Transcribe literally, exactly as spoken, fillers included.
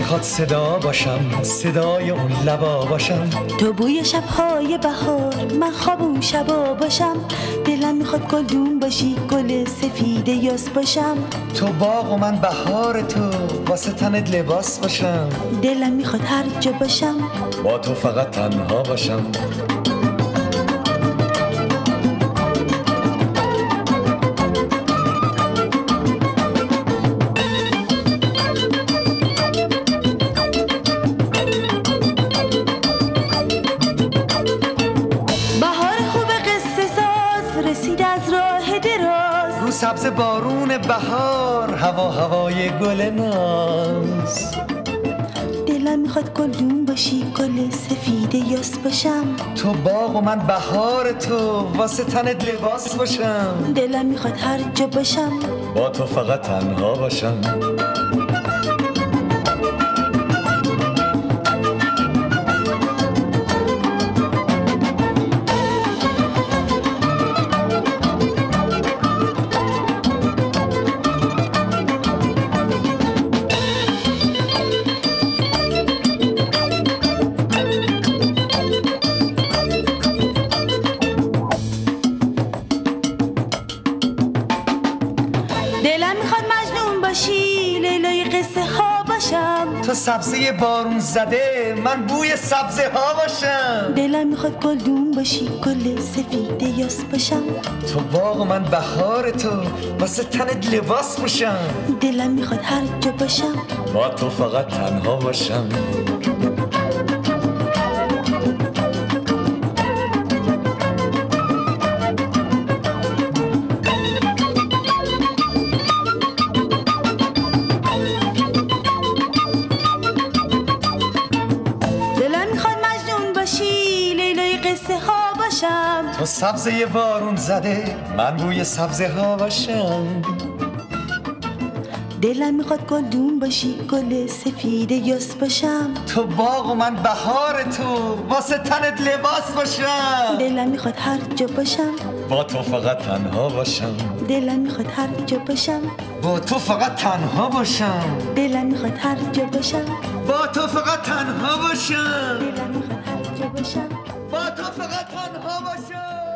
میخواد صدا باشم، صدای اون لبا باشم. تو بوی شبهای بهار، من خواب اون شبا باشم. دلم میخواد گلدون باشی، گل سفید یاس باشم. تو باغ و من بهار تو، واسه تنت لباس باشم. دلم میخواد هر جا باشم، با تو فقط تنها باشم. سبز بارون بهار، هوا هوای گل ناز. دلم میخواد گلدون باشی، گل سفید یاس باشم. تو باغ و من بهار تو، واسه تنت لباس باشم. دلم میخواد هر جا باشم، با تو فقط تنها باشم. تو سبزه بارون زده، من بوی سبزه ها باشم. دلم میخواد گلدون باشی، گل سفید یاس باشم. تو باغ و من بهار تو، واسه تنت لباس باشم. دلم میخواد هر جا باشم، با تو فقط تنها باشم. تو سبزه بارون زده، من بوی سبزه ها باشم. دلم میخواد گلدون باشی، گل سفید یاس باشم. تو باغ و من بهار تو، واسه تنت لباس باشم. دلم میخواد هر جا باشم، با تو فقط تنها باشم. دلم میخواد هر جا باشم، با تو فقط تنها باشم. دلم میخواد هر جا باشم، با تو فقط تنها باشم. دلم میخواد هر جا باشم، با تو فقط تنها باشم.